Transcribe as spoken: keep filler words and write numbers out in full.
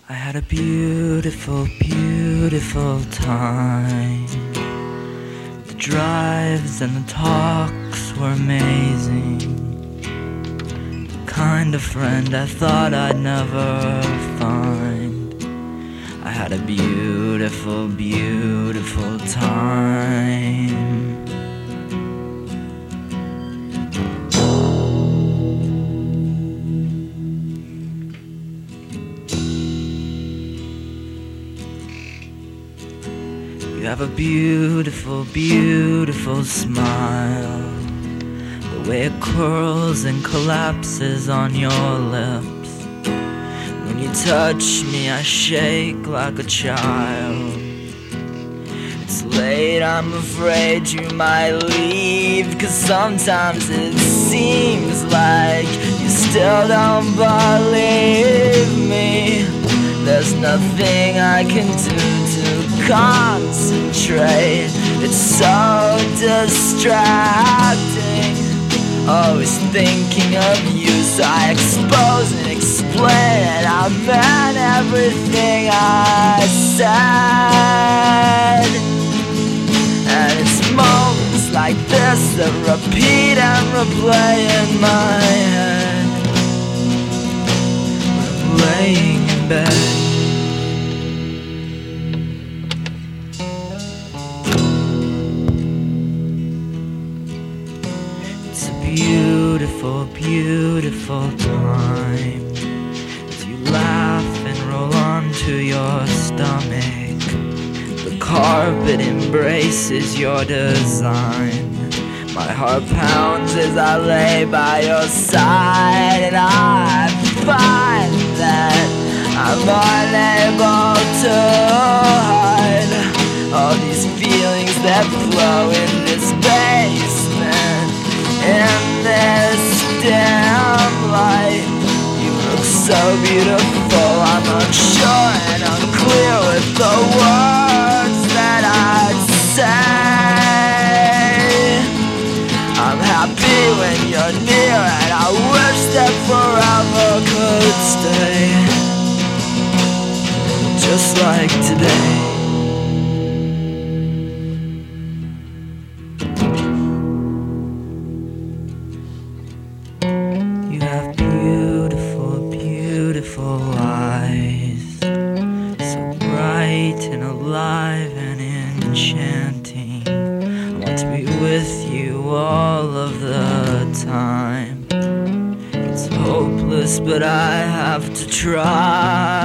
I had a beautiful, beautiful time. The drives and the talks were amazing. The kind of friend I thought I'd never find. I had a beautiful, beautiful time. You have a beautiful, beautiful smile. The way it curls and collapses on your lips. When you touch me, I shake like a child. It's late, I'm afraid you might leave, 'cause sometimes it seems like you still don't believe me. There's nothing I can do to concentrate. It's so distracting, always thinking of you. So I expose and explain, and I meant everything I said. And it's moments like this that repeat and replay in my head when I'm laying in bed. Beautiful, beautiful time as you laugh and roll onto your stomach. The carpet embraces your design. My heart pounds as I lay by your side, and I find that I'm unable to hide all these feelings that flow in this basement. In this dim light, you look so beautiful. I'm unsure and unclear with the words that I'd say. I'm happy when you're near, and I wish that forever could stay, just like today. You have beautiful, beautiful eyes, so bright and alive and enchanting. I want to be with you all of the time. It's hopeless, but I have to try.